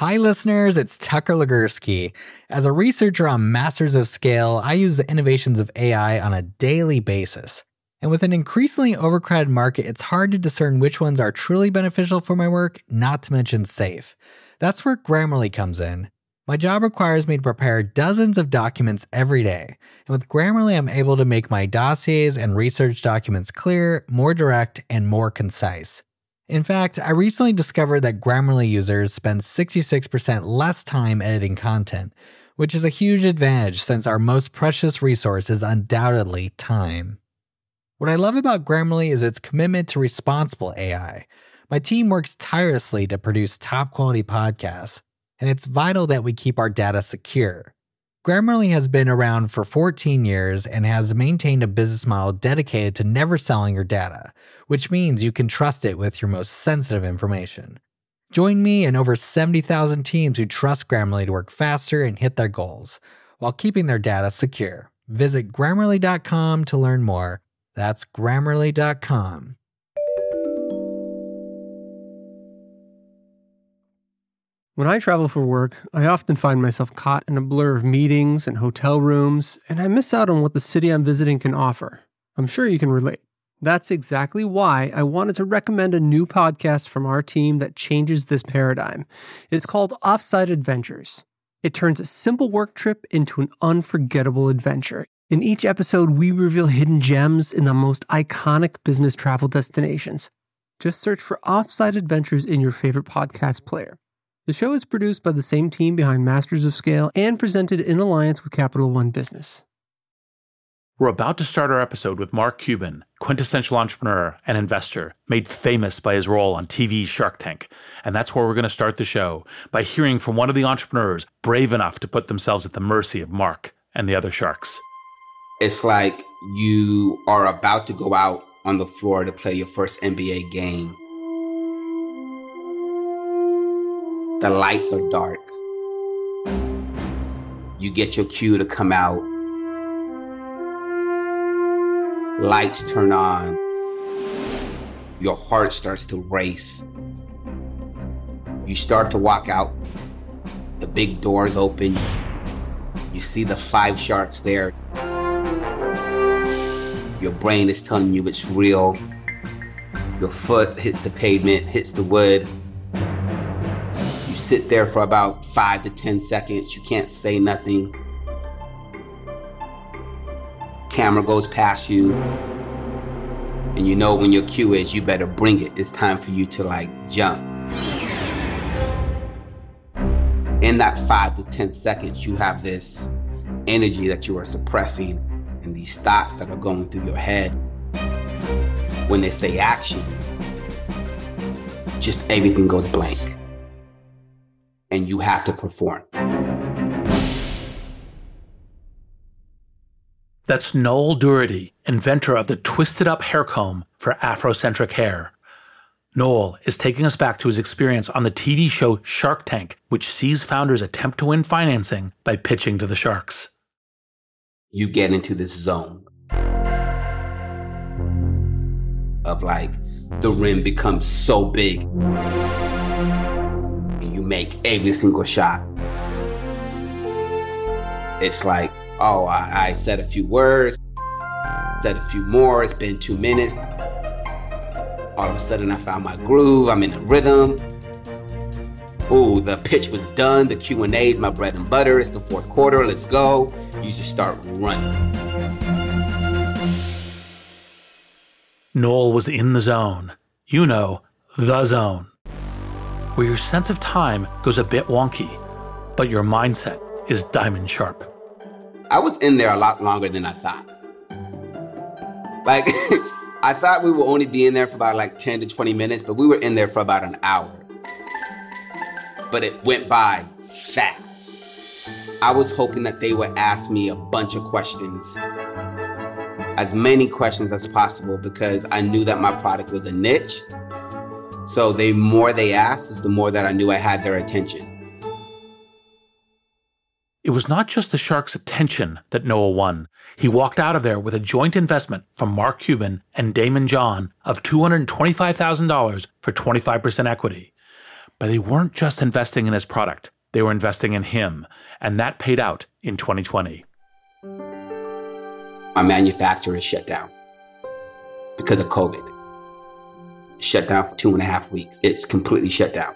Hi listeners, it's Tucker Legursky. As a researcher on Masters of Scale, I use the innovations of AI on a daily basis. And with an increasingly overcrowded market, it's hard to discern which ones are truly beneficial for my work, not to mention safe. That's where Grammarly comes in. My job requires me to prepare dozens of documents every day. And with Grammarly, I'm able to make my dossiers and research documents clear, more direct, and more concise. In fact, I recently discovered that Grammarly users spend 66% less time editing content, which is a huge advantage since our most precious resource is undoubtedly time. What I love about Grammarly is its commitment to responsible AI. My team works tirelessly to produce top-quality podcasts, and it's vital that we keep our data secure. Grammarly has been around for 14 years and has maintained a business model dedicated to never selling your data, which means you can trust it with your most sensitive information. Join me and over 70,000 teams who trust Grammarly to work faster and hit their goals, while keeping their data secure. Visit Grammarly.com to learn more. That's Grammarly.com. When I travel for work, I often find myself caught in a blur of meetings and hotel rooms, and I miss out on what the city I'm visiting can offer. I'm sure you can relate. That's exactly why I wanted to recommend a new podcast from our team that changes this paradigm. It's called Offsite Adventures. It turns a simple work trip into an unforgettable adventure. In each episode, we reveal hidden gems in the most iconic business travel destinations. Just search for Offsite Adventures in your favorite podcast player. The show is produced by the same team behind Masters of Scale and presented in alliance with Capital One Business. We're about to start our episode with Mark Cuban, quintessential entrepreneur and investor, made famous by his role on TV's Shark Tank. And that's where we're going to start the show, by hearing from one of the entrepreneurs brave enough to put themselves at the mercy of Mark and the other sharks. It's like you are about to go out on the floor to play your first NBA game. The lights are dark. You get your cue to come out. Lights turn on. Your heart starts to race. You start to walk out. The big doors open. You see the 5 sharks there. Your brain is telling you it's real. Your foot hits the pavement, hits the wood. You sit there for about 5 to 10 seconds. You can't say nothing. Camera goes past you. And you know when your cue is, you better bring it. It's time for you to jump. In that 5 to 10 seconds, you have this energy that you are suppressing and these thoughts that are going through your head. When they say action, just everything goes blank. And you have to perform. That's Noel Dougherty, inventor of the twisted-up hair comb for Afrocentric hair. Noel is taking us back to his experience on the TV show Shark Tank, which sees founders attempt to win financing by pitching to the sharks. You get into this zone of the rim becomes so big. And you make every single shot. It's I said a few words, said a few more, it's been 2 minutes. All of a sudden I found my groove, I'm in a rhythm. Ooh, the pitch was done, the Q&A is my bread and butter, it's the 4th quarter, let's go. You just start running. Noel was in the zone. You know, the zone. Where your sense of time goes a bit wonky, but your mindset is diamond sharp. I was in there a lot longer than I thought. I thought we would only be in there for about 10 to 20 minutes, but we were in there for about an hour. But it went by fast. I was hoping that they would ask me a bunch of questions. As many questions as possible, because I knew that my product was a niche. So the more they asked is the more that I knew I had their attention. It was not just the sharks' attention that Noel won. He walked out of there with a joint investment from Mark Cuban and Daymond John of $225,000 for 25% equity. But they weren't just investing in his product. They were investing in him, and that paid out in 2020. My manufacturer is shut down because of COVID. Shut down for 2.5 weeks. It's completely shut down.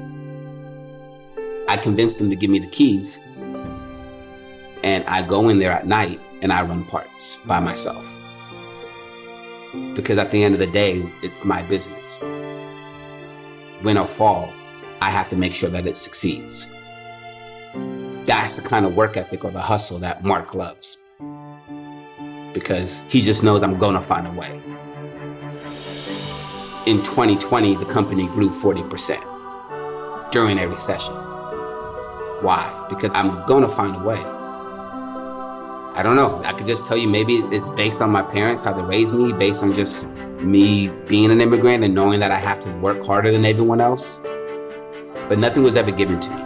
I convinced them to give me the keys, and I go in there at night and I run parts by myself. Because at the end of the day, it's my business. Win or fall, I have to make sure that it succeeds. That's the kind of work ethic or the hustle that Mark loves. Because he just knows I'm gonna find a way. In 2020, the company grew 40% during a recession. Why? Because I'm gonna find a way. I don't know. I could just tell you maybe it's based on my parents, how they raised me, based on just me being an immigrant and knowing that I have to work harder than everyone else. But nothing was ever given to me.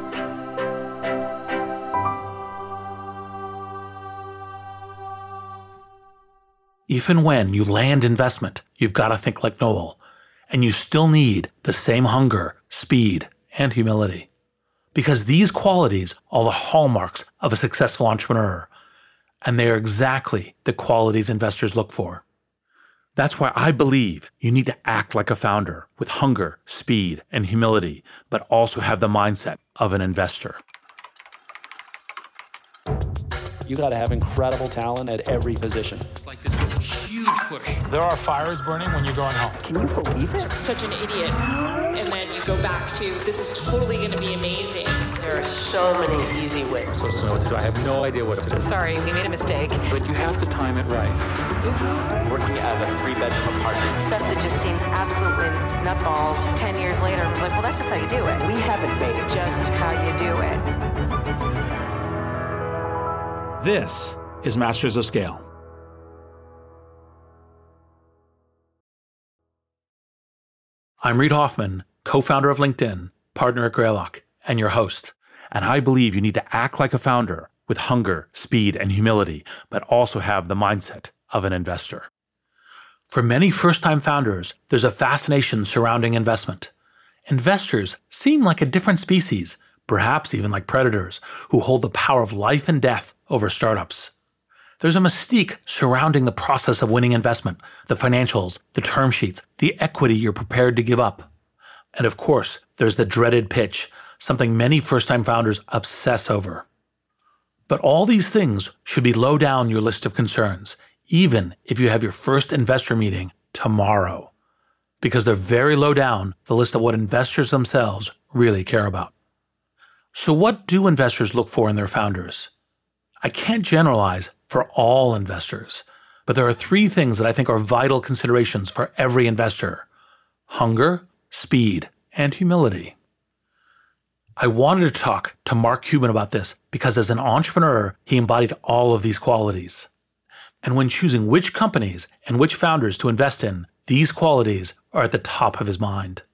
Even when you land investment, you've got to think like Noel, and you still need the same hunger, speed, and humility. Because these qualities are the hallmarks of a successful entrepreneur, and they are exactly the qualities investors look for. That's why I believe you need to act like a founder with hunger, speed, and humility, but also have the mindset of an investor. You got to have incredible talent at every position. It's like this huge push. There are fires burning when you're going home. Can you believe it? Such an idiot. And then you go back to, this is totally going to be amazing. There are so many easy ways. So what to do? I have no idea what to do. Sorry, we made a mistake. But you have to time it right. Oops. Working as a 3-bedroom apartment. Stuff that just seems absolutely nutballs 10 years later. I'm like, well, that's just how you do it. We haven't made Just how you do it. This is Masters of Scale. I'm Reid Hoffman, co-founder of LinkedIn, partner at Greylock, and your host. And I believe you need to act like a founder with hunger, speed, and humility, but also have the mindset of an investor. For many first-time founders, there's a fascination surrounding investment. Investors seem like a different species, perhaps even like predators, who hold the power of life and death over startups. There's a mystique surrounding the process of winning investment, the financials, the term sheets, the equity you're prepared to give up. And of course, there's the dreaded pitch, something many first-time founders obsess over. But all these things should be low down your list of concerns, even if you have your first investor meeting tomorrow, because they're very low down the list of what investors themselves really care about. So what do investors look for in their founders? I can't generalize for all investors, but there are 3 things that I think are vital considerations for every investor: hunger, speed, and humility. I wanted to talk to Mark Cuban about this because as an entrepreneur, he embodied all of these qualities. And when choosing which companies and which founders to invest in, these qualities are at the top of his mind.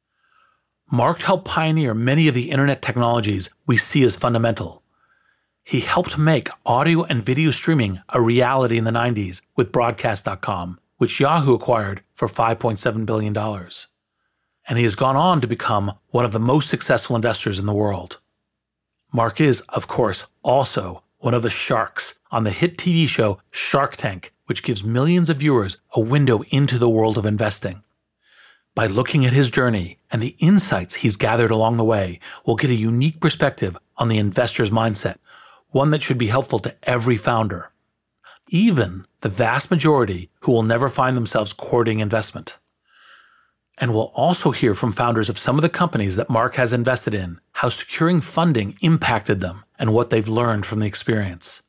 Mark helped pioneer many of the internet technologies we see as fundamental. He helped make audio and video streaming a reality in the 90s with Broadcast.com, which Yahoo acquired for $5.7 billion. And he has gone on to become one of the most successful investors in the world. Mark is, of course, also one of the sharks on the hit TV show Shark Tank, which gives millions of viewers a window into the world of investing. By looking at his journey and the insights he's gathered along the way, we'll get a unique perspective on the investor's mindset, one that should be helpful to every founder, even the vast majority who will never find themselves courting investment. And we'll also hear from founders of some of the companies that Mark has invested in, how securing funding impacted them and what they've learned from the experience.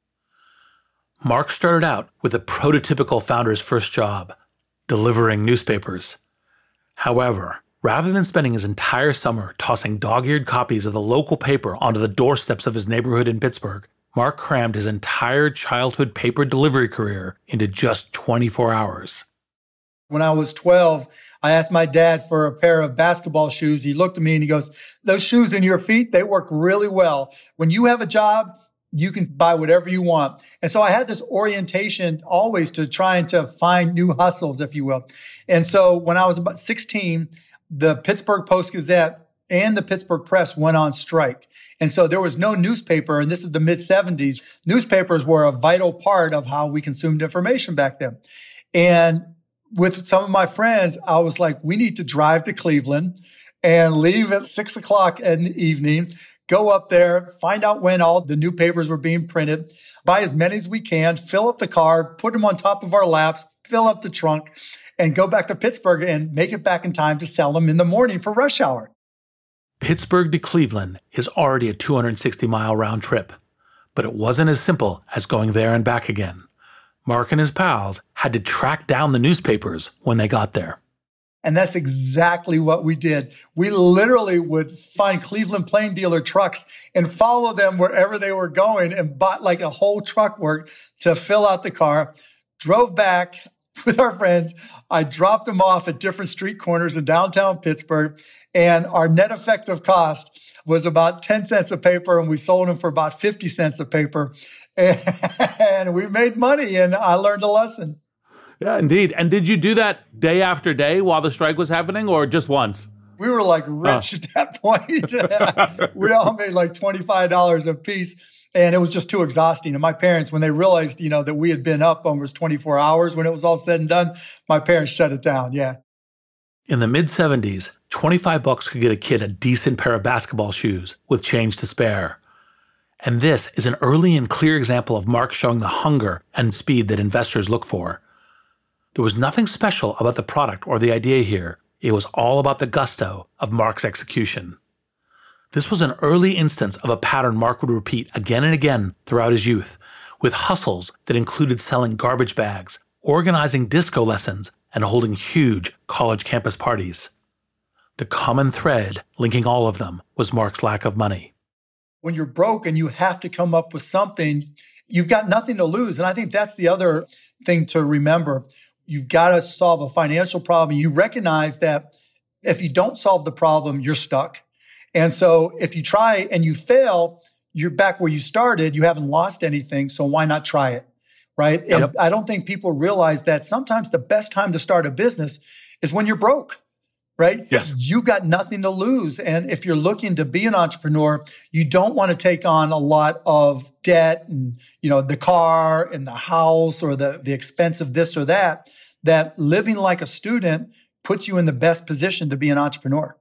Mark started out with a prototypical founder's first job, delivering newspapers. However, rather than spending his entire summer tossing dog-eared copies of the local paper onto the doorsteps of his neighborhood in Pittsburgh, Mark crammed his entire childhood paper delivery career into just 24 hours. When I was 12, I asked my dad for a pair of basketball shoes. He looked at me and he goes, "Those shoes in your feet, they work really well. When you have a job, you can buy whatever you want." And so I had this orientation always to trying to find new hustles, if you will. And so when I was about 16, the Pittsburgh Post-Gazette and the Pittsburgh Press went on strike. And so there was no newspaper, and this is the mid-'70s. Newspapers were a vital part of how we consumed information back then. And with some of my friends, I was like, we need to drive to Cleveland and leave at 6 o'clock in the evening, go up there, find out when all the new papers were being printed, buy as many as we can, fill up the car, put them on top of our laps, fill up the trunk, and go back to Pittsburgh and make it back in time to sell them in the morning for rush hour. Pittsburgh to Cleveland is already a 260-mile round trip, but it wasn't as simple as going there and back again. Mark and his pals had to track down the newspapers when they got there. And that's exactly what we did. We literally would find Cleveland Plain Dealer trucks and follow them wherever they were going and bought like a whole truck work to fill out the car, drove back with our friends. I dropped them off at different street corners in downtown Pittsburgh, and our net effective cost was about 10 cents a paper, and we sold them for about 50 cents a paper. And we made money, and I learned a lesson. Yeah, indeed. And did you do that day after day while the strike was happening, or just once? We were like rich at that point. We all made like $25 a piece, and it was just too exhausting. And my parents, when they realized, that we had been up almost 24 hours when it was all said and done, my parents shut it down. Yeah. In the mid-'70s, $25 could get a kid a decent pair of basketball shoes with change to spare. And this is an early and clear example of Mark showing the hunger and speed that investors look for. There was nothing special about the product or the idea here. It was all about the gusto of Mark's execution. This was an early instance of a pattern Mark would repeat again and again throughout his youth, with hustles that included selling garbage bags, organizing disco lessons, and holding huge college campus parties. The common thread linking all of them was Mark's lack of money. When you're broke and you have to come up with something, you've got nothing to lose. And I think that's the other thing to remember. You've got to solve a financial problem. You recognize that if you don't solve the problem, you're stuck. And so if you try and you fail, you're back where you started. You haven't lost anything. So why not try it? Right. Yep. And I don't think people realize that sometimes the best time to start a business is when you're broke. Right? Yes. You got nothing to lose. And if you're looking to be an entrepreneur, you don't want to take on a lot of debt and, the car and the house or the expense of this or that living like a student puts you in the best position to be an entrepreneur.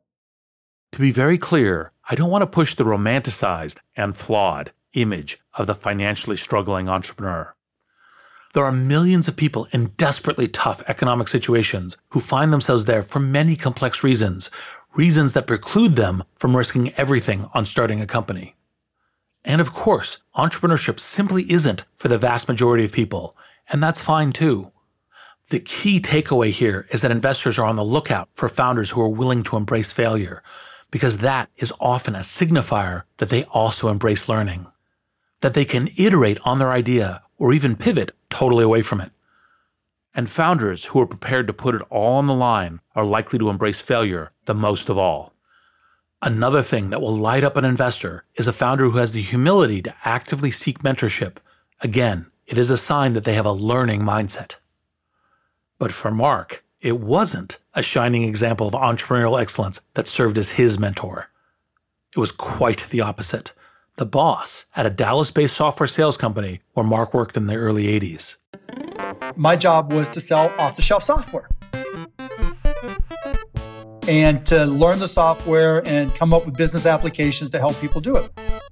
To be very clear, I don't want to push the romanticized and flawed image of the financially struggling entrepreneur. There are millions of people in desperately tough economic situations who find themselves there for many complex reasons that preclude them from risking everything on starting a company. And of course, entrepreneurship simply isn't for the vast majority of people, and that's fine too. The key takeaway here is that investors are on the lookout for founders who are willing to embrace failure, because that is often a signifier that they also embrace learning, that they can iterate on their idea or even pivot totally away from it. And founders who are prepared to put it all on the line are likely to embrace failure the most of all. Another thing that will light up an investor is a founder who has the humility to actively seek mentorship. Again, it is a sign that they have a learning mindset. But for Mark, it wasn't a shining example of entrepreneurial excellence that served as his mentor. It was quite the opposite. The boss at a Dallas-based software sales company where Mark worked in the early 80s. My job was to sell off-the-shelf software and to learn the software and come up with business applications to help people do it.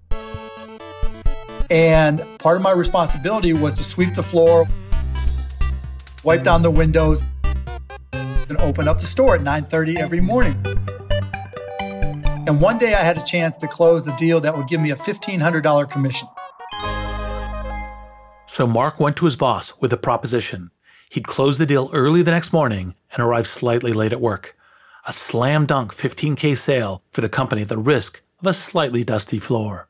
And part of my responsibility was to sweep the floor, wipe down the windows, and open up the store at 9:30 every morning. And one day I had a chance to close a deal that would give me a $1,500 commission. So Mark went to his boss with a proposition. He'd close the deal early the next morning and arrive slightly late at work. A slam dunk $15,000 sale for the company at the risk of a slightly dusty floor.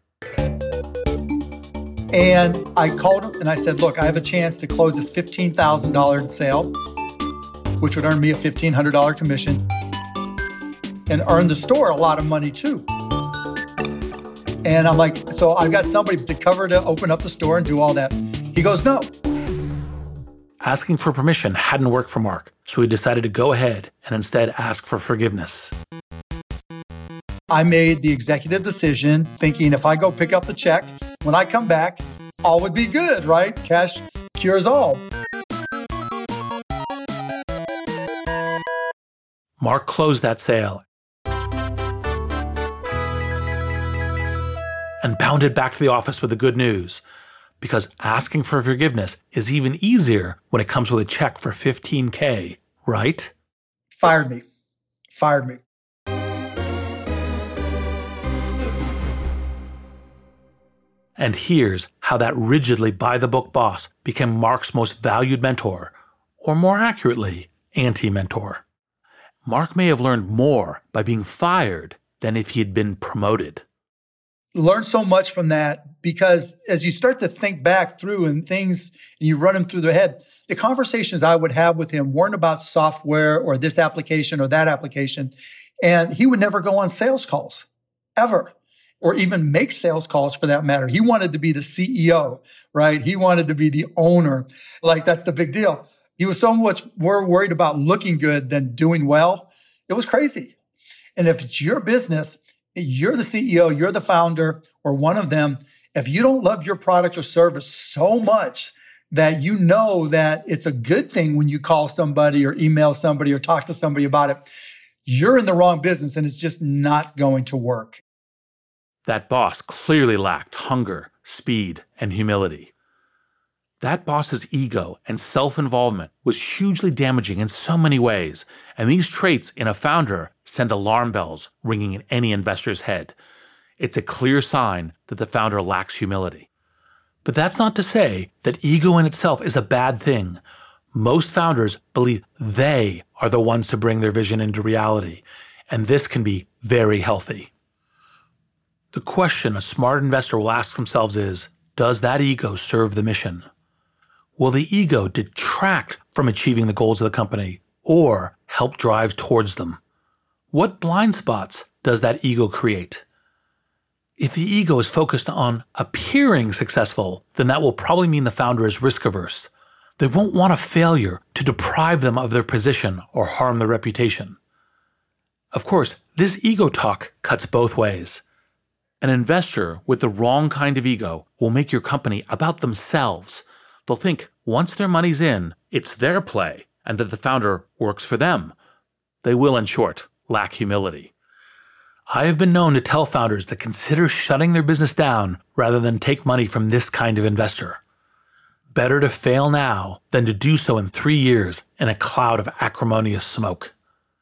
And I called him and I said, look, I have a chance to close this $15,000 sale, which would earn me a $1,500 commission, and earn the store a lot of money too. And I'm like, so I've got somebody to cover to open up the store and do all that. He goes, no. Asking for permission hadn't worked for Mark, so he decided to go ahead and instead ask for forgiveness. I made the executive decision thinking if I go pick up the check, when I come back, all would be good, right? Cash cures all. Mark closed that sale and bounded back to the office with the good news, because asking for forgiveness is even easier when it comes with a check for $15K, right? Fired me. And here's how that rigidly by-the-book boss became Mark's most valued mentor, or more accurately, anti-mentor. Mark may have learned more by being fired than if he had been promoted. Learn so much from that, because as you start to think back through and things, and you run them through their head, the conversations I would have with him weren't about software or this application or that application. And he would never go on sales calls, ever, or even make sales calls for that matter. He wanted to be the CEO, right? He wanted to be the owner. Like, that's the big deal. He was so much more worried about looking good than doing well. It was crazy. And if it's your business, you're the CEO, you're the founder, or one of them, if you don't love your product or service so much that you know that it's a good thing when you call somebody or email somebody or talk to somebody about it, you're in the wrong business and it's just not going to work. That boss clearly lacked hunger, speed, and humility. That boss's ego and self-involvement was hugely damaging in so many ways, and these traits in a founder send alarm bells ringing in any investor's head. It's a clear sign that the founder lacks humility. But that's not to say that ego in itself is a bad thing. Most founders believe they are the ones to bring their vision into reality, and this can be very healthy. The question a smart investor will ask themselves is, does that ego serve the mission? Will the ego detract from achieving the goals of the company or help drive towards them? What blind spots does that ego create? If the ego is focused on appearing successful, then that will probably mean the founder is risk-averse. They won't want a failure to deprive them of their position or harm their reputation. Of course, this ego talk cuts both ways. An investor with the wrong kind of ego will make your company about themselves. They'll think once their money's in, it's their play and that the founder works for them. They will, in short, lack humility. I have been known to tell founders to consider shutting their business down rather than take money from this kind of investor. Better to fail now than to do so in 3 years in a cloud of acrimonious smoke.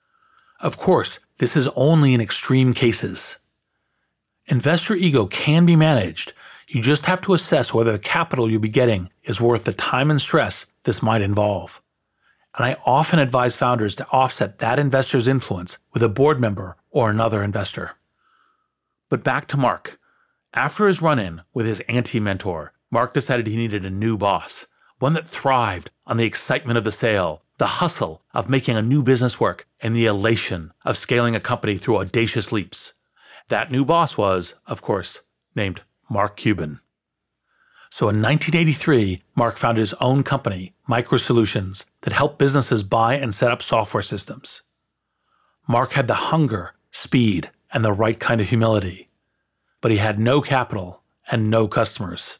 Of course, this is only in extreme cases. Investor ego can be managed. You just have to assess whether the capital you'll be getting is worth the time and stress this might involve. And I often advise founders to offset that investor's influence with a board member or another investor. But back to Mark. After his run-in with his anti-mentor, Mark decided he needed a new boss, one that thrived on the excitement of the sale, the hustle of making a new business work, and the elation of scaling a company through audacious leaps. That new boss was, of course, named Mark Cuban. So in 1983, Mark founded his own company, MicroSolutions, that helped businesses buy and set up software systems. Mark had the hunger, speed, and the right kind of humility, but he had no capital and no customers.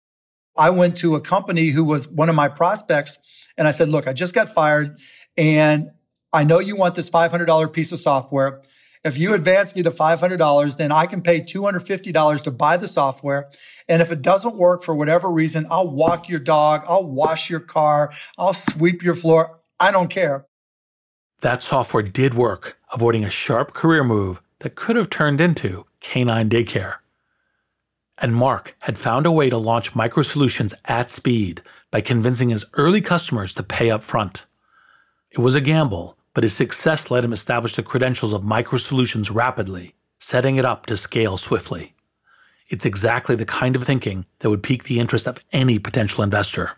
I went to a company who was one of my prospects, and I said, look, I just got fired, and I know you want this $500 piece of software. If you advance me the $500, then I can pay $250 to buy the software. And if it doesn't work for whatever reason, I'll walk your dog, I'll wash your car, I'll sweep your floor. I don't care. That software did work, avoiding a sharp career move that could have turned into canine daycare. And Mark had found a way to launch MicroSolutions at speed by convincing his early customers to pay up front. It was a gamble, but his success let him establish the credentials of MicroSolutions rapidly, setting it up to scale swiftly. It's exactly the kind of thinking that would pique the interest of any potential investor.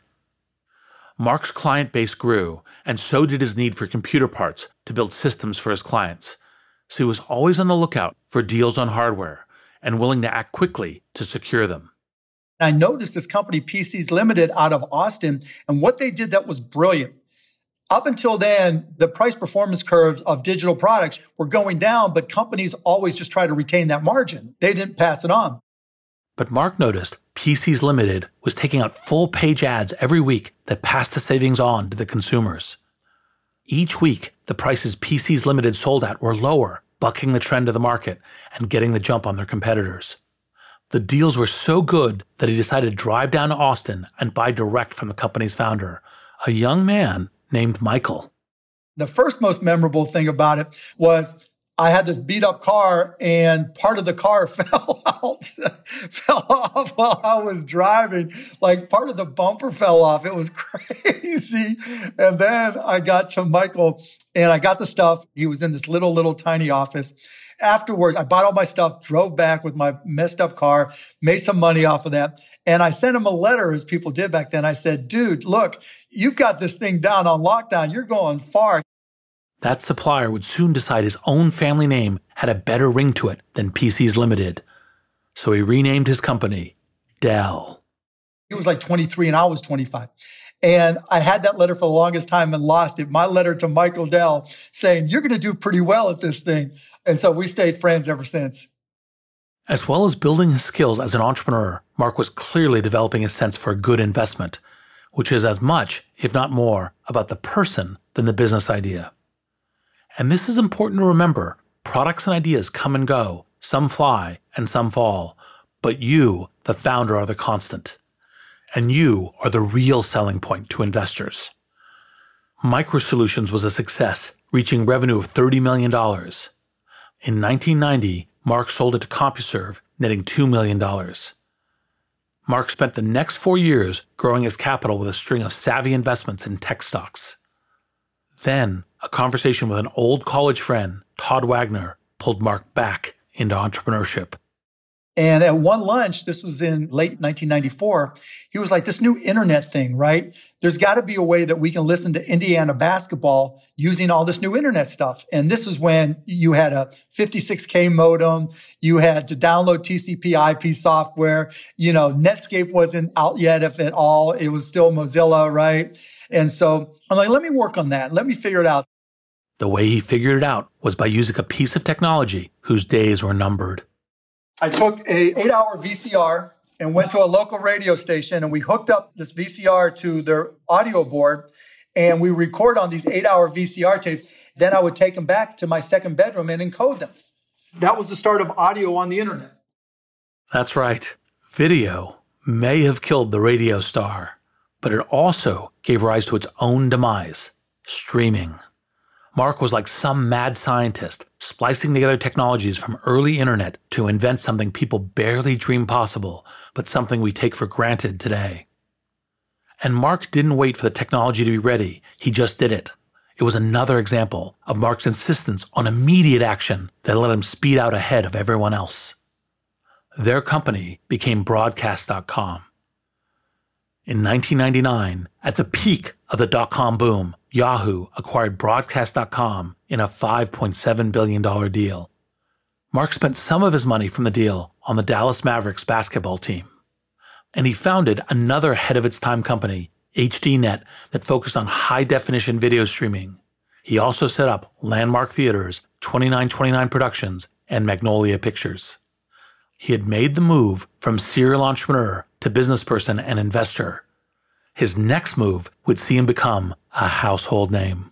Mark's client base grew, and so did his need for computer parts to build systems for his clients. So he was always on the lookout for deals on hardware and willing to act quickly to secure them. I noticed this company, PCs Limited, out of Austin, and what they did that was brilliant. Up until then, the price performance curves of digital products were going down, but companies always just try to retain that margin. They didn't pass it on. But Mark noticed PCs Limited was taking out full-page ads every week that passed the savings on to the consumers. Each week, the prices PCs Limited sold at were lower, bucking the trend of the market and getting the jump on their competitors. The deals were so good that he decided to drive down to Austin and buy direct from the company's founder, a young man named Michael. The first most memorable thing about it was I had this beat up car and part of the car fell off while I was driving. Like part of the bumper fell off. It was crazy. And then I got to Michael and I got the stuff. He was in this little tiny office. Afterwards, I bought all my stuff, drove back with my messed up car, made some money off of that. And I sent him a letter, as people did back then. I said, dude, look, you've got this thing down on lockdown. You're going far. That supplier would soon decide his own family name had a better ring to it than PCs Limited. So he renamed his company Dell. He was like 23 and I was 25. And I had that letter for the longest time and lost it. My letter to Michael Dell saying, you're going to do pretty well at this thing. And so we stayed friends ever since. As well as building his skills as an entrepreneur, Mark was clearly developing a sense for a good investment, which is as much, if not more, about the person than the business idea. And this is important to remember. Products and ideas come and go. Some fly and some fall. But you, the founder, are the constant. And you are the real selling point to investors. MicroSolutions was a success, reaching revenue of $30 million. In 1990, Mark sold it to CompuServe, netting $2 million. Mark spent the next 4 years growing his capital with a string of savvy investments in tech stocks. Then, a conversation with an old college friend, Todd Wagner, pulled Mark back into entrepreneurship. And at one lunch, this was in late 1994, he was like, this new internet thing, right? There's got to be a way that we can listen to Indiana basketball using all this new internet stuff. And this was when you had a 56K modem. You had to download TCP IP software. You know, Netscape wasn't out yet, if at all. It was still Mozilla, right? And so I'm like, let me work on that. Let me figure it out. The way he figured it out was by using a piece of technology whose days were numbered. I took a 8-hour VCR and went to a local radio station and we hooked up this VCR to their audio board and we record on these 8-hour VCR tapes. Then I would take them back to my second bedroom and encode them. That was the start of audio on the internet. That's right. Video may have killed the radio star, but it also gave rise to its own demise, streaming. Mark was like some mad scientist, splicing together technologies from early internet to invent something people barely dreamed possible, but something we take for granted today. And Mark didn't wait for the technology to be ready. He just did it. It was another example of Mark's insistence on immediate action that let him speed out ahead of everyone else. Their company became Broadcast.com. In 1999, at the peak of the dot-com boom, Yahoo acquired Broadcast.com in a $5.7 billion deal. Mark spent some of his money from the deal on the Dallas Mavericks basketball team. And he founded another ahead-of-its-time company, HDNet, that focused on high-definition video streaming. He also set up Landmark Theaters, 2929 Productions, and Magnolia Pictures. He had made the move from serial entrepreneur to businessperson and investor. His next move would see him become a household name.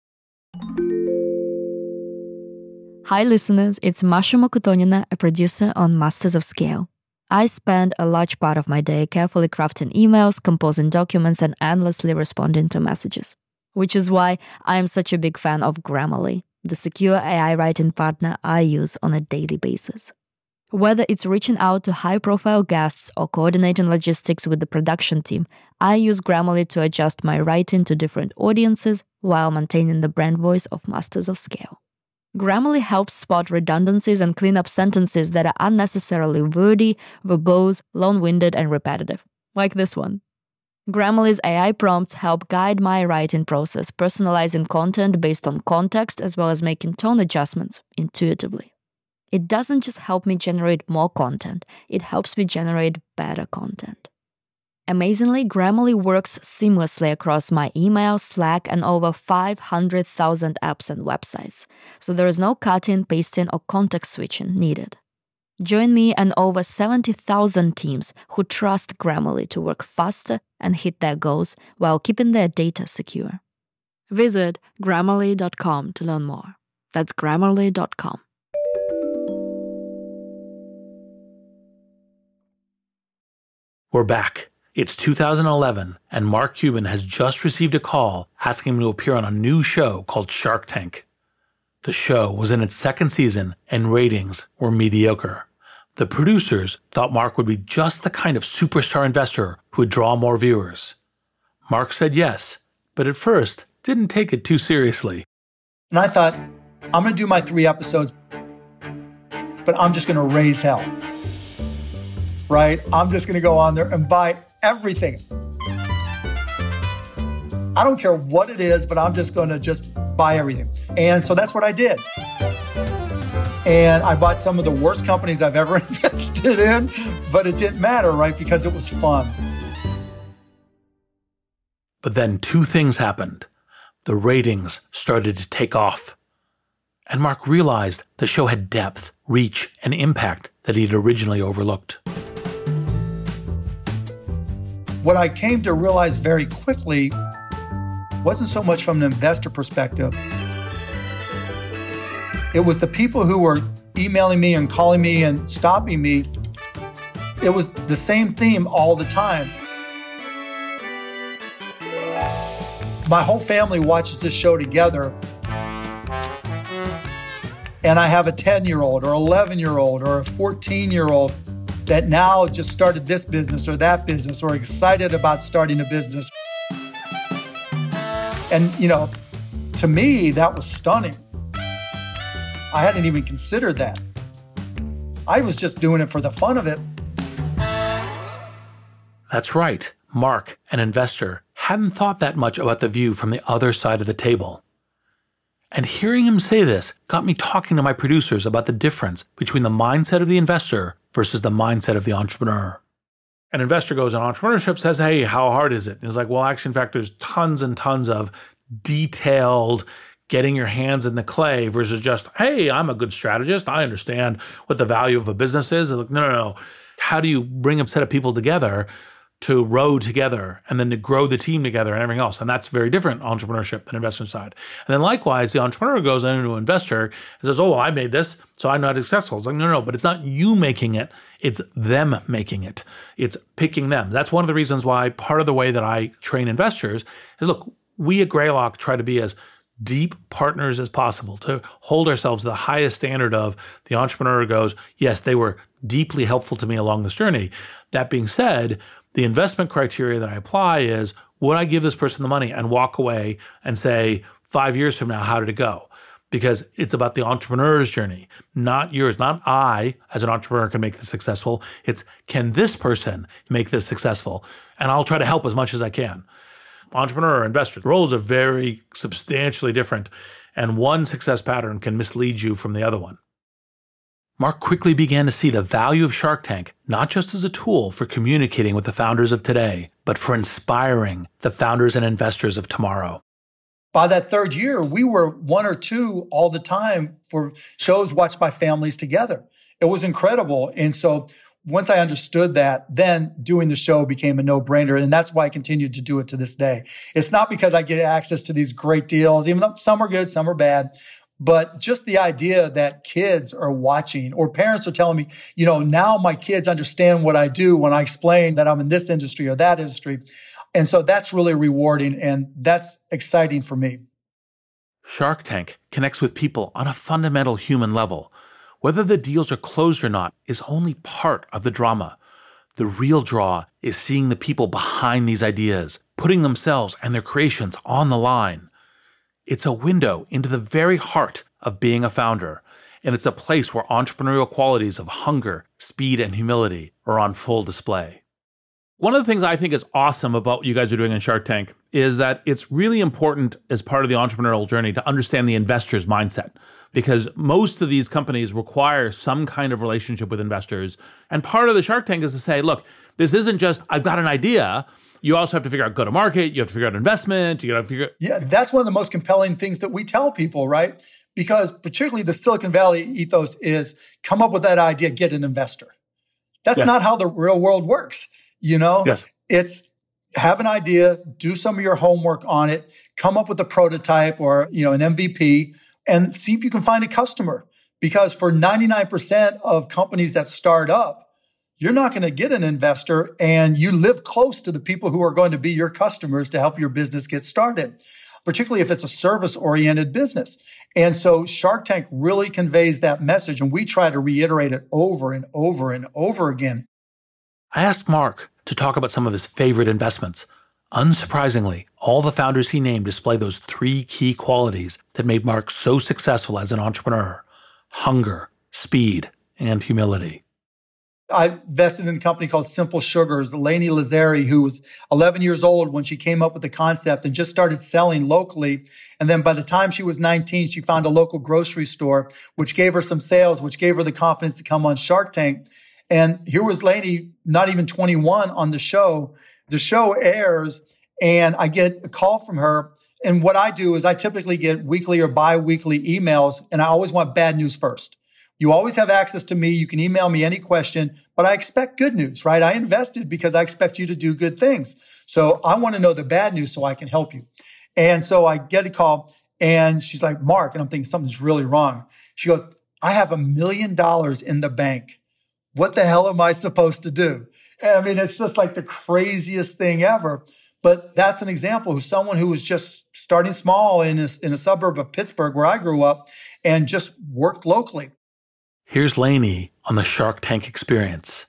Hi listeners, it's Masha Mokutonina, a producer on Masters of Scale. I spend a large part of my day carefully crafting emails, composing documents, and endlessly responding to messages. Which is why I am such a big fan of Grammarly, the secure AI writing partner I use on a daily basis. Whether it's reaching out to high-profile guests or coordinating logistics with the production team, I use Grammarly to adjust my writing to different audiences while maintaining the brand voice of Masters of Scale. Grammarly helps spot redundancies and clean up sentences that are unnecessarily wordy, verbose, long-winded, and repetitive, like this one. Grammarly's AI prompts help guide my writing process, personalizing content based on context as well as making tone adjustments intuitively. It doesn't just help me generate more content, it helps me generate better content. Amazingly, Grammarly works seamlessly across my email, Slack, and over 500,000 apps and websites, so there is no cutting, pasting, or context switching needed. Join me and over 70,000 teams who trust Grammarly to work faster and hit their goals while keeping their data secure. Visit Grammarly.com to learn more. That's Grammarly.com. We're back. It's 2011, and Mark Cuban has just received a call asking him to appear on a new show called Shark Tank. The show was in its second season, and ratings were mediocre. The producers thought Mark would be just the kind of superstar investor who would draw more viewers. Mark said yes, but at first didn't take it too seriously. And I thought, I'm going to do my 3 episodes, but I'm just going to raise hell. Right? I'm just going to go on there and buy everything. I don't care what it is, but I'm just going to buy everything. And so that's what I did. And I bought some of the worst companies I've ever invested in, but it didn't matter, right? Because it was fun. But then 2 things happened. The ratings started to take off. And Mark realized the show had depth, reach, and impact that he'd originally overlooked. What I came to realize very quickly wasn't so much from an investor perspective. It was the people who were emailing me and calling me and stopping me. It was the same theme all the time. My whole family watches this show together. And I have a 10-year-old or 11-year-old or a 14-year-old that now just started this business or that business or excited about starting a business. And, to me, that was stunning. I hadn't even considered that. I was just doing it for the fun of it. That's right. Mark, an investor, hadn't thought that much about the view from the other side of the table. And hearing him say this got me talking to my producers about the difference between the mindset of the investor versus the mindset of the entrepreneur. An investor goes on entrepreneurship, says, hey, how hard is it? And he's like, well, actually, in fact, there's tons and tons of detailed getting your hands in the clay versus just, hey, I'm a good strategist. I understand what the value of a business is. Like, no. How do you bring a set of people together to row together and then to grow the team together and everything else? And that's very different entrepreneurship than investment side. And then likewise, the entrepreneur goes into an investor and says, oh, well, I made this, so I'm not successful. It's like, no, but it's not you making it. It's them making it. It's picking them. That's one of the reasons why part of the way that I train investors is, look, we at Greylock try to be as deep partners as possible, to hold ourselves to the highest standard of the entrepreneur goes, yes, they were deeply helpful to me along this journey. That being said, the investment criteria that I apply is, would I give this person the money and walk away and say, 5 years from now, how did it go? Because it's about the entrepreneur's journey, not yours. Not I, as an entrepreneur, can make this successful. It's, can this person make this successful? And I'll try to help as much as I can. Entrepreneur or investor, the roles are very substantially different, and one success pattern can mislead you from the other one. Mark quickly began to see the value of Shark Tank, not just as a tool for communicating with the founders of today, but for inspiring the founders and investors of tomorrow. By that 3rd year, we were 1 or 2 all the time for shows watched by families together. It was incredible. And so once I understood that, then doing the show became a no-brainer. And that's why I continued to do it to this day. It's not because I get access to these great deals, even though some are good, some are bad. But just the idea that kids are watching, or parents are telling me, now my kids understand what I do when I explain that I'm in this industry or that industry. And so that's really rewarding, and that's exciting for me. Shark Tank connects with people on a fundamental human level. Whether the deals are closed or not is only part of the drama. The real draw is seeing the people behind these ideas, putting themselves and their creations on the line. It's a window into the very heart of being a founder, and it's a place where entrepreneurial qualities of hunger, speed, and humility are on full display. One of the things I think is awesome about what you guys are doing in Shark Tank is that it's really important as part of the entrepreneurial journey to understand the investor's mindset. because most of these companies require some kind of relationship with investors. And part of the Shark Tank is to say, look, this isn't just, I've got an idea. You also have to figure out go-to-market. You have to figure out investment. You got to figure. Yeah, that's one of the most compelling things that we tell people, right? Because particularly the Silicon Valley ethos is come up with that idea, get an investor. That's not how the real world works. It's have an idea, do some of your homework on it, come up with a prototype or, an MVP and see if you can find a customer. Because for 99% of companies that start up, you're not going to get an investor and you live close to the people who are going to be your customers to help your business get started, particularly if it's a service-oriented business. And so Shark Tank really conveys that message, and we try to reiterate it over and over and over again. I asked Mark to talk about some of his favorite investments. Unsurprisingly, all the founders he named display those 3 key qualities that made Mark so successful as an entrepreneur: hunger, speed, and humility. I invested in a company called Simple Sugars. Lainey Lazari, who was 11 years old when she came up with the concept and just started selling locally. And then by the time she was 19, she found a local grocery store, which gave her some sales, which gave her the confidence to come on Shark Tank. And here was Lainey, not even 21, on the show. The show airs, and I get a call from her. And what I do is I typically get weekly or bi-weekly emails, and I always want bad news first. You always have access to me. You can email me any question, but I expect good news, right? I invested because I expect you to do good things. So I want to know the bad news so I can help you. And so I get a call and she's like, Mark, and I'm thinking something's really wrong. She goes, I have $1 million in the bank. What the hell am I supposed to do? And I mean, it's just like the craziest thing ever. But that's an example of someone who was just starting small in a suburb of Pittsburgh where I grew up and just worked locally. Here's Lainey on the Shark Tank experience.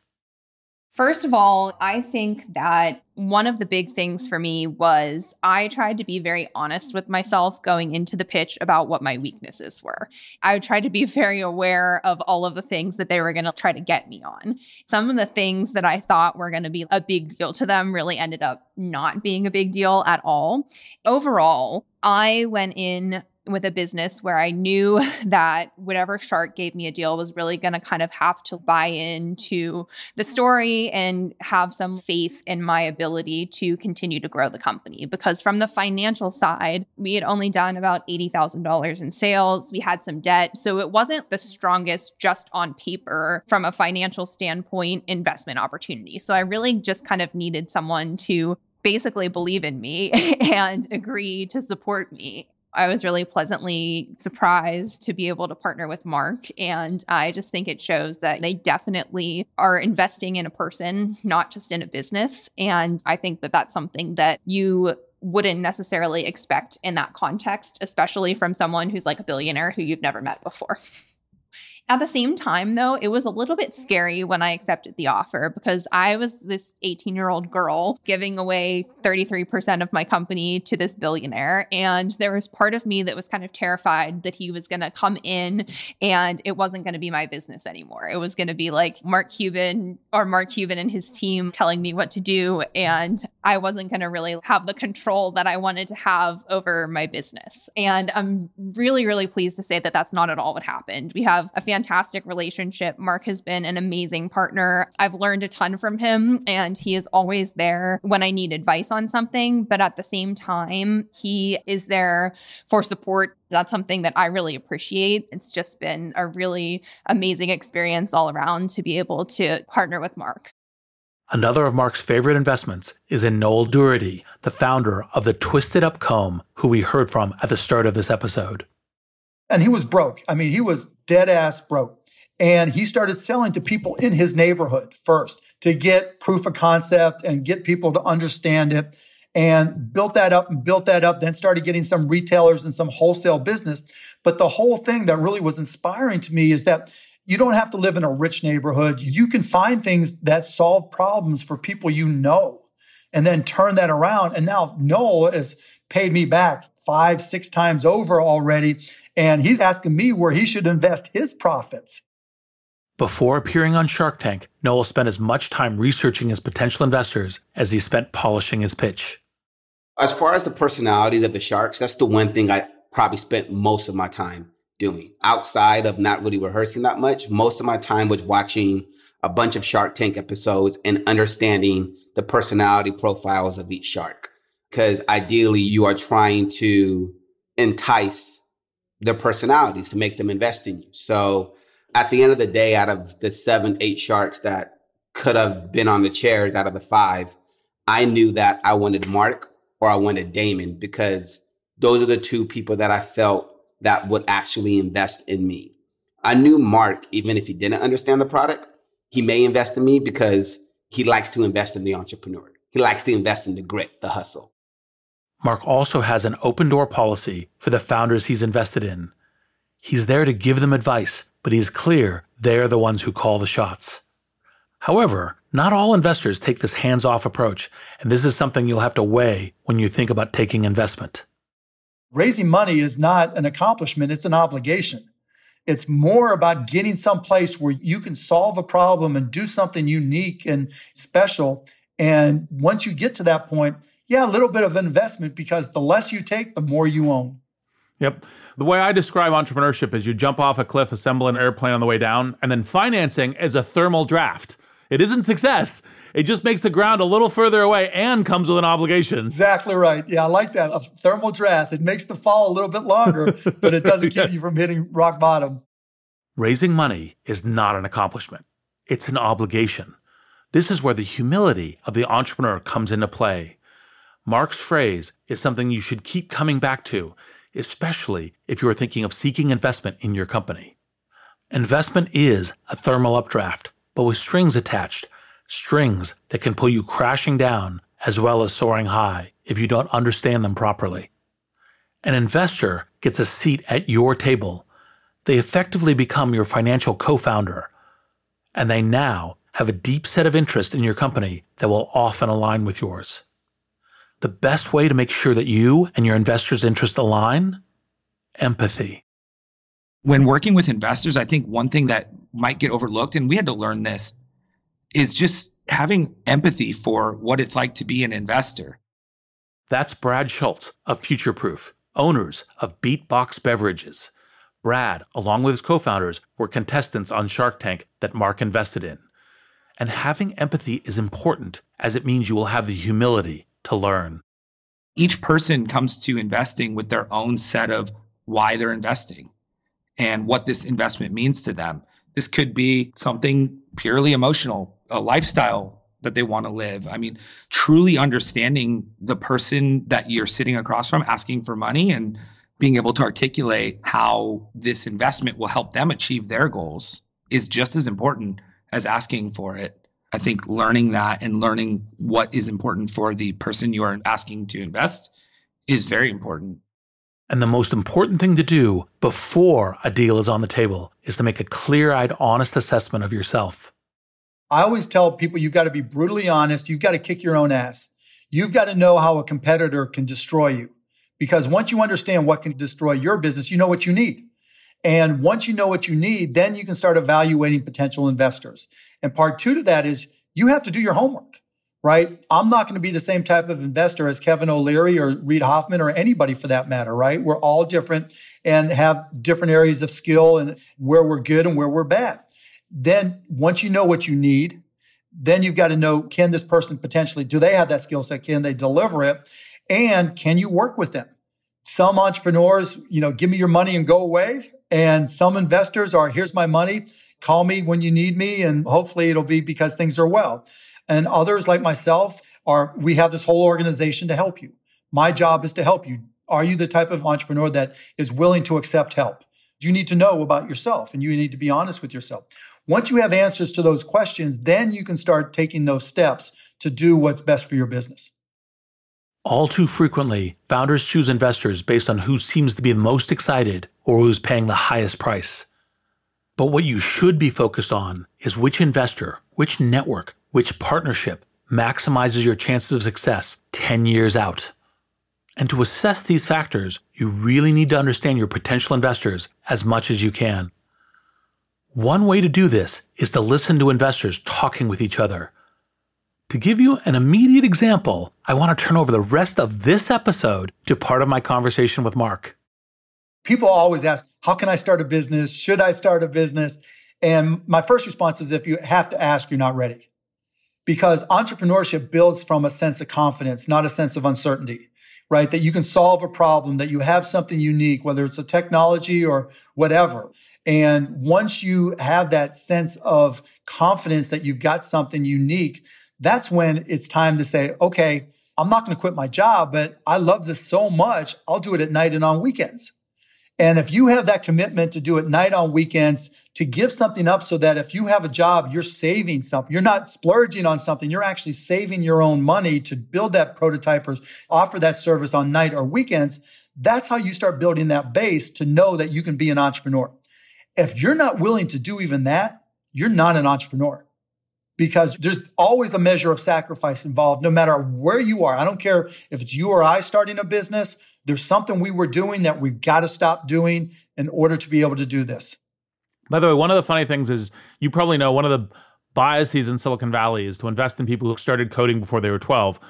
First of all, I think that one of the big things for me was I tried to be very honest with myself going into the pitch about what my weaknesses were. I tried to be very aware of all of the things that they were going to try to get me on. Some of the things that I thought were going to be a big deal to them really ended up not being a big deal at all. Overall, I went in with a business where I knew that whatever shark gave me a deal was really going to kind of have to buy into the story and have some faith in my ability to continue to grow the company. Because from the financial side, we had only done about $80,000 in sales. We had some debt. So it wasn't the strongest just on paper from a financial standpoint investment opportunity. So I really just kind of needed someone to basically believe in me and agree to support me. I was really pleasantly surprised to be able to partner with Mark. And I just think it shows that they definitely are investing in a person, not just in a business. And I think that that's something that you wouldn't necessarily expect in that context, especially from someone who's like a billionaire who you've never met before. At the same time, though, it was a little bit scary when I accepted the offer because I was this 18-year-old girl giving away 33% of my company to this billionaire. And there was part of me that was kind of terrified that he was going to come in and it wasn't going to be my business anymore. It was going to be like Mark Cuban and his team telling me what to do. And I wasn't going to really have the control that I wanted to have over my business. And I'm really, really pleased to say that that's not at all what happened. We have a fantastic relationship. Mark has been an amazing partner. I've learned a ton from him, and he is always there when I need advice on something. But at the same time, he is there for support. That's something that I really appreciate. It's just been a really amazing experience all around to be able to partner with Mark. Another of Mark's favorite investments is in Noel Dougherty, the founder of the Twisted Up Comb, who we heard from at the start of this episode. And he was broke. I mean, he was dead ass broke. And he started selling to people in his neighborhood first to get proof of concept and get people to understand it, and built that up, then started getting some retailers and some wholesale business. But the whole thing that really was inspiring to me is that you don't have to live in a rich neighborhood. You can find things that solve problems for people you know, and then turn that around. And now Noel has paid me back 5-6 times over already. And he's asking me where he should invest his profits. Before appearing on Shark Tank, Noel spent as much time researching his potential investors as he spent polishing his pitch. As far as the personalities of the sharks, that's the one thing I probably spent most of my time doing. Outside of not really rehearsing that much, most of my time was watching a bunch of Shark Tank episodes and understanding the personality profiles of each shark. Because ideally, you are trying to entice their personalities to make them invest in you. So at the end of the day, out of the 7, 8 sharks that could have been on the chairs out of the 5, I knew that I wanted Mark or I wanted Damon, because those are the 2 people that I felt that would actually invest in me. I knew Mark, even if he didn't understand the product, he may invest in me because he likes to invest in the entrepreneur. He likes to invest in the grit, the hustle. Mark also has an open door policy for the founders he's invested in. He's there to give them advice, but he's clear they're the ones who call the shots. However, not all investors take this hands-off approach, and this is something you'll have to weigh when you think about taking investment. Raising money is not an accomplishment, it's an obligation. It's more about getting someplace where you can solve a problem and do something unique and special. And once you get to that point, a little bit of investment, because the less you take, the more you own. Yep. The way I describe entrepreneurship is you jump off a cliff, assemble an airplane on the way down, and then financing is a thermal draft. It isn't success. It just makes the ground a little further away and comes with an obligation. Exactly right. Yeah, I like that. A thermal draft. It makes the fall a little bit longer, but it doesn't keep you from hitting rock bottom. Raising money is not an accomplishment. It's an obligation. This is where the humility of the entrepreneur comes into play. Mark's phrase is something you should keep coming back to, especially if you are thinking of seeking investment in your company. Investment is a thermal updraft, but with strings attached, strings that can pull you crashing down as well as soaring high if you don't understand them properly. An investor gets a seat at your table. They effectively become your financial co-founder, and they now have a deep set of interest in your company that will often align with yours. The best way to make sure that you and your investors' interests align? Empathy. When working with investors, I think one thing that might get overlooked, and we had to learn this, is just having empathy for what it's like to be an investor. That's Brad Schultz of Futureproof, owners of Beatbox Beverages. Brad, along with his co-founders, were contestants on Shark Tank that Mark invested in. And having empathy is important, as it means you will have the humility to learn. Each person comes to investing with their own set of why they're investing and what this investment means to them. This could be something purely emotional, a lifestyle that they want to live. I mean, truly understanding the person that you're sitting across from asking for money and being able to articulate how this investment will help them achieve their goals is just as important as asking for it. I think learning that and learning what is important for the person you are asking to invest is very important. And the most important thing to do before a deal is on the table is to make a clear-eyed, honest assessment of yourself. I always tell people you've got to be brutally honest. You've got to kick your own ass. You've got to know how a competitor can destroy you. Because once you understand what can destroy your business, you know what you need. And once you know what you need, then you can start evaluating potential investors. And part 2 to that is you have to do your homework, right? I'm not going to be the same type of investor as Kevin O'Leary or Reid Hoffman or anybody for that matter, right? We're all different and have different areas of skill and where we're good and where we're bad. Then once you know what you need, then you've got to know, can this person potentially, do they have that skill set? Can they deliver it? And can you work with them? Some entrepreneurs, give me your money and go away. And some investors are, here's my money, call me when you need me, and hopefully it'll be because things are well. And others like myself we have this whole organization to help you. My job is to help you. Are you the type of entrepreneur that is willing to accept help? You need to know about yourself and you need to be honest with yourself. Once you have answers to those questions, then you can start taking those steps to do what's best for your business. All too frequently, founders choose investors based on who seems to be the most excited or who's paying the highest price. But what you should be focused on is which investor, which network, which partnership maximizes your chances of success 10 years out. And to assess these factors, you really need to understand your potential investors as much as you can. One way to do this is to listen to investors talking with each other. To give you an immediate example, I want to turn over the rest of this episode to part of my conversation with Mark. People always ask, how can I start a business? Should I start a business? And my first response is, if you have to ask, you're not ready. Because entrepreneurship builds from a sense of confidence, not a sense of uncertainty, right? That you can solve a problem, that you have something unique, whether it's a technology or whatever. And once you have that sense of confidence that you've got something unique, that's when it's time to say, okay, I'm not going to quit my job, but I love this so much, I'll do it at night and on weekends. And if you have that commitment to do it night on weekends, to give something up so that if you have a job, you're saving something. You're not splurging on something. You're actually saving your own money to build that prototype or offer that service on night or weekends. That's how you start building that base to know that you can be an entrepreneur. If you're not willing to do even that, you're not an entrepreneur. Because there's always a measure of sacrifice involved, no matter where you are. I don't care if it's you or I starting a business. There's something we were doing that we've got to stop doing in order to be able to do this. By the way, one of the funny things is, you probably know one of the biases in Silicon Valley is to invest in people who started coding before they were 12.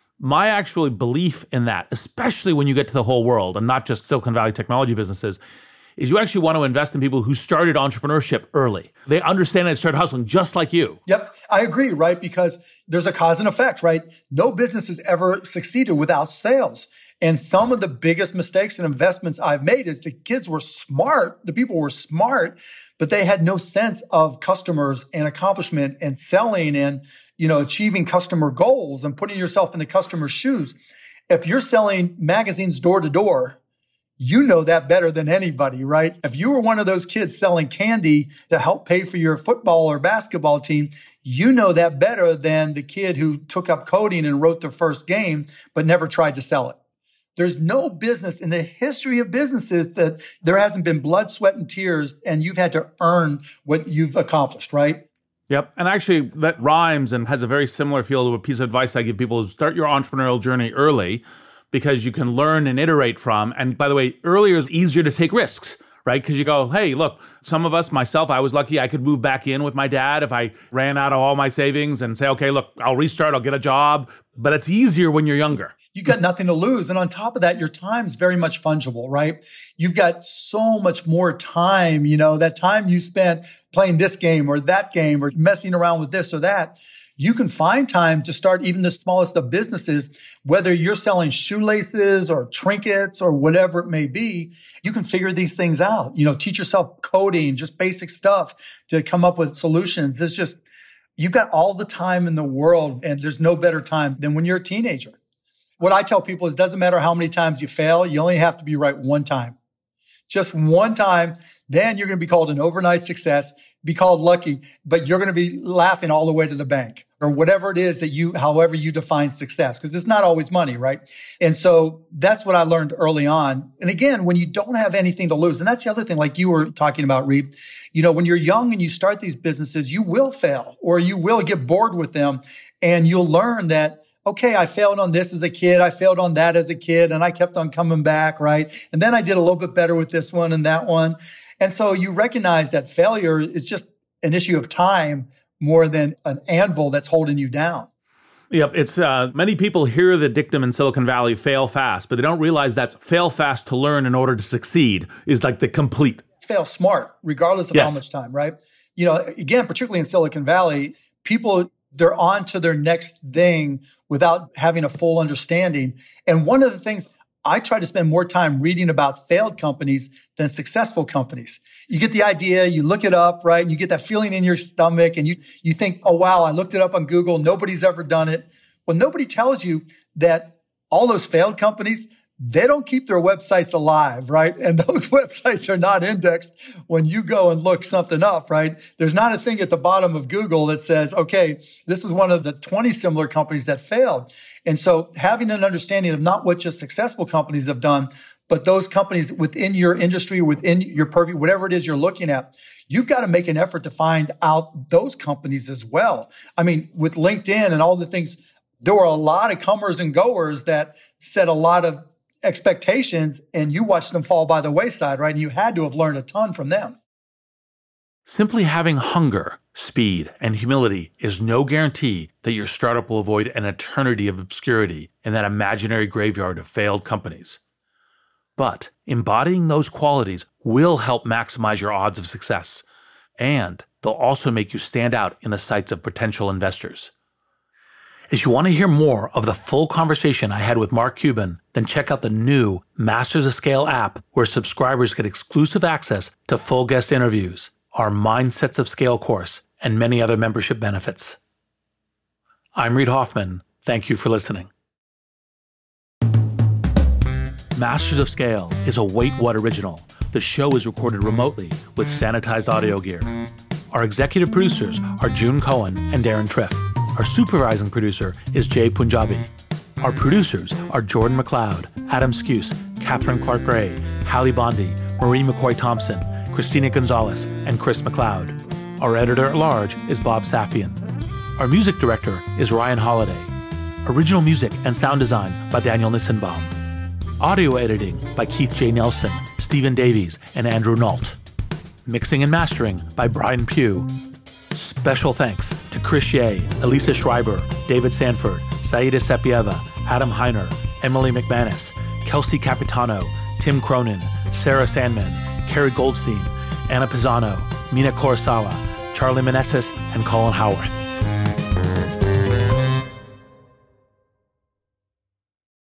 My actual belief in that, especially when you get to the whole world and not just Silicon Valley technology businesses, is you actually want to invest in people who started entrepreneurship early. They understand and started hustling just like you. Yep, I agree, right? Because there's a cause and effect, right? No business has ever succeeded without sales. And some of the biggest mistakes and investments I've made is the kids were smart, the people were smart, but they had no sense of customers and accomplishment and selling and, achieving customer goals and putting yourself in the customer's shoes. If you're selling magazines door to door, you know that better than anybody, right? If you were one of those kids selling candy to help pay for your football or basketball team, you know that better than the kid who took up coding and wrote their first game, but never tried to sell it. There's no business in the history of businesses that there hasn't been blood, sweat, and tears, and you've had to earn what you've accomplished, right? Yep. And actually, that rhymes and has a very similar feel to a piece of advice I give people: is start your entrepreneurial journey early, because you can learn and iterate from. And by the way, earlier is easier to take risks, right? Because you go, hey, look, some of us, myself, I was lucky I could move back in with my dad if I ran out of all my savings and say, okay, look, I'll restart, I'll get a job. But it's easier when you're younger. You got nothing to lose. And on top of that, your time's very much fungible, right? You've got so much more time, that time you spent playing this game or that game or messing around with this or that. You can find time to start even the smallest of businesses, whether you're selling shoelaces or trinkets or whatever it may be. You can figure these things out, teach yourself coding, just basic stuff to come up with solutions. It's just, you've got all the time in the world, and there's no better time than when you're a teenager. What I tell people is, it doesn't matter how many times you fail, you only have to be right one time. Just one time, then you're going to be called an overnight success, be called lucky, but you're going to be laughing all the way to the bank, or whatever it is that however you define success, because it's not always money, right? And so that's what I learned early on. And again, when you don't have anything to lose, and that's the other thing, like you were talking about, Reed, when you're young and you start these businesses, you will fail, or you will get bored with them, and you'll learn that, okay, I failed on this as a kid, I failed on that as a kid, and I kept on coming back, right? And then I did a little bit better with this one and that one. And so you recognize that failure is just an issue of time more than an anvil that's holding you down. Yep. It's many people hear the dictum in Silicon Valley, fail fast, but they don't realize that fail fast to learn in order to succeed is like the complete. Fail smart, regardless of how much time, right? Again, particularly in Silicon Valley, people, they're on to their next thing without having a full understanding. And one of the things, I try to spend more time reading about failed companies than successful companies. You get the idea, you look it up, right? And you get that feeling in your stomach and you think, oh, wow, I looked it up on Google. Nobody's ever done it. Well, nobody tells you that all those failed companies, they don't keep their websites alive, right? And those websites are not indexed when you go and look something up, right? There's not a thing at the bottom of Google that says, okay, this is one of the 20 similar companies that failed. And so having an understanding of not what just successful companies have done, but those companies within your industry, within your purview, whatever it is you're looking at, you've got to make an effort to find out those companies as well. I mean, with LinkedIn and all the things, there were a lot of comers and goers that set a lot of expectations, and you watched them fall by the wayside, right? And you had to have learned a ton from them. Simply having hunger, speed, and humility is no guarantee that your startup will avoid an eternity of obscurity in that imaginary graveyard of failed companies. But embodying those qualities will help maximize your odds of success, and they'll also make you stand out in the sights of potential investors. If you want to hear more of the full conversation I had with Mark Cuban, then check out the new Masters of Scale app, where subscribers get exclusive access to full guest interviews, our Mindsets of Scale course, and many other membership benefits. I'm Reid Hoffman. Thank you for listening. Masters of Scale is a Wait What original. The show is recorded remotely with sanitized audio gear. Our executive producers are June Cohen and Darren Triff. Our supervising producer is Jay Punjabi. Our producers are Jordan McLeod, Adam Skuse, Catherine Clark-Gray, Hallie Bondi, Marie McCoy-Thompson, Christina Gonzalez, and Chris McLeod. Our editor-at-large is Bob Safian. Our music director is Ryan Holiday. Original music and sound design by Daniel Nissenbaum. Audio editing by Keith J. Nelson, Stephen Davies, and Andrew Nault. Mixing and mastering by Brian Pugh. Special thanks to Chris Ye, Elisa Schreiber, David Sanford, Saida Sepieva, Adam Heiner, Emily McManus, Kelsey Capitano, Tim Cronin, Sarah Sandman, Carrie Goldstein, Anna Pisano, Mina Kurosawa, Charlie Meneses, and Colin Howarth.